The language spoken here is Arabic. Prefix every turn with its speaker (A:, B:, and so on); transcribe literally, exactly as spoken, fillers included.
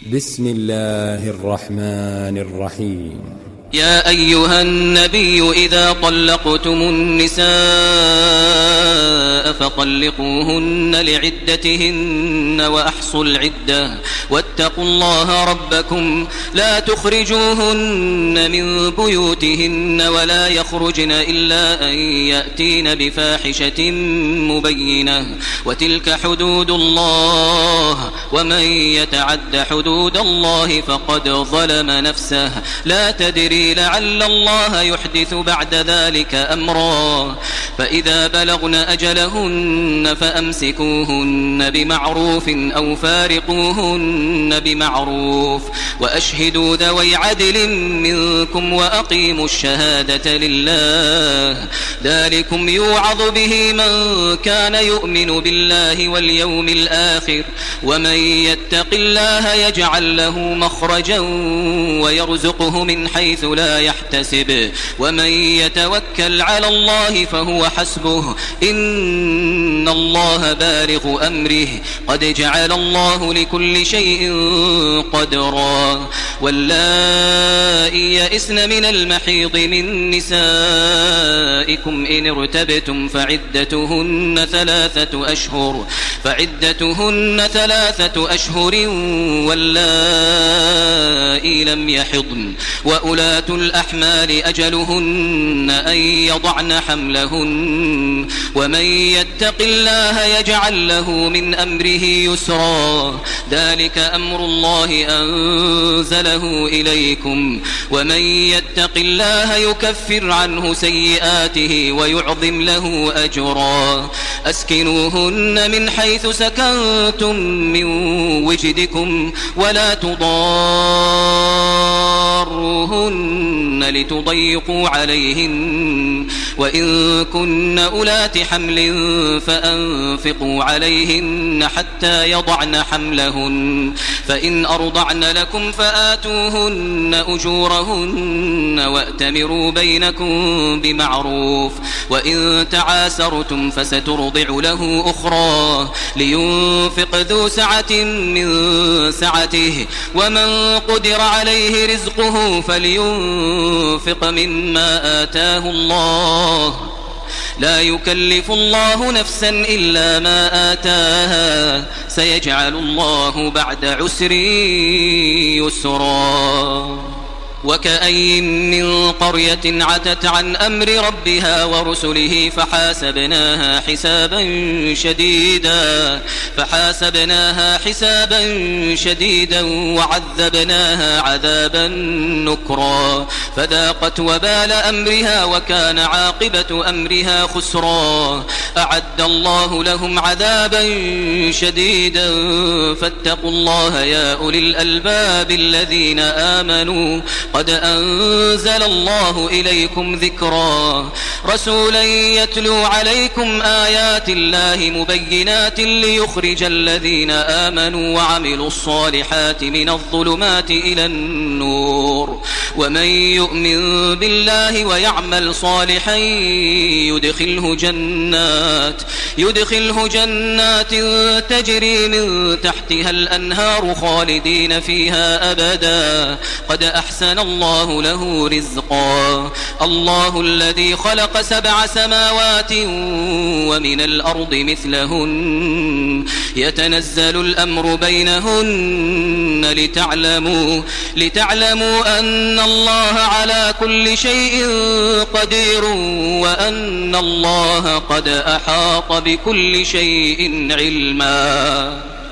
A: بسم الله الرحمن الرحيم.
B: يا أيها النبي إذا طلقتم النساء فطلقوهن لعدتهن وأحصوا العدة واتقوا الله ربكم لا تخرجوهن من بيوتهن ولا يخرجن إلا أن يأتين بفاحشة مبينة وتلك حدود الله ومن يتعد حدود الله فقد ظلم نفسه لا تدري لعل الله يحدث بعد ذلك أمرا فإذا بلغن أجلهن فأمسكوهن بمعروف أو فارقوهن بمعروف وأشهدوا ذوي عدل منكم وأقيموا الشهادة لله ذلكم يوعظ به من كان يؤمن بالله واليوم الآخر ومن يتق الله يجعل له مخرجا ويرزقه من حيث لا يحتسب ومن يتوكل على الله فهو حسبه إن الله بالغ أمره قد جعل الله لكل شيء قدرا واللائي يئسن من المحيض من نسائكم إن ارتبتم فعدتهن ثلاثة أشهر فعدتهن ثلاثة أشهر واللائي لم يحضن وأولاة الأحمال أجلهن أن يضعن حملهن ومن يتق الله يجعل له من أمره يسرا ذلك أمر الله أنزله إليكم ومن يتق الله يكفر عنه سيئاته ويعظم له أجرا أسكنوهن من حيث سكنتم من وجدكم ولا تضاروهن لتضيقوا عليهن وإن كن أولات حمل فأنفقوا عليهن حتى يضعن حملهن فإن أرضعن لكم فآتوهن أجورهن وأتمروا بينكم بمعروف وإن تعاسرتم فسترضع له أخرى لينفق ذو سعة من سعته ومن قدر عليه رزقه فلينفق مما آتاه الله لا يكلف الله نفسا إلا ما آتاها سيجعل الله بعد عسر يسرا وكأي من قرية عتت عن أمر ربها ورسله فحاسبناها حسابا شديدا فحاسبناها حسابا شديدا وعذبناها عذابا نكرا فذاقت وبال أمرها وكان عاقبة أمرها خسرا أعد الله لهم عذابا شديدا فاتقوا الله يا أولي الألباب الذين آمنوا قد أنزل الله إليكم ذكرا رسولا يتلو عليكم آيات الله مبينات ليخرج الذين آمنوا وعملوا الصالحات من الظلمات إلى النور ومن يؤمن بالله ويعمل صالحا يدخله جنات يدخله جنات تجري من تحتها الأنهار خالدين فيها أبدا قد أحسن الله له رزقا الله الذي خلق سبع سماوات ومن الأرض مثلهن يتنزل الأمر بينهن لتعلموا لتعلموا أن الله على كل شيء قدير وأن الله قد أحاط بكل شيء علما.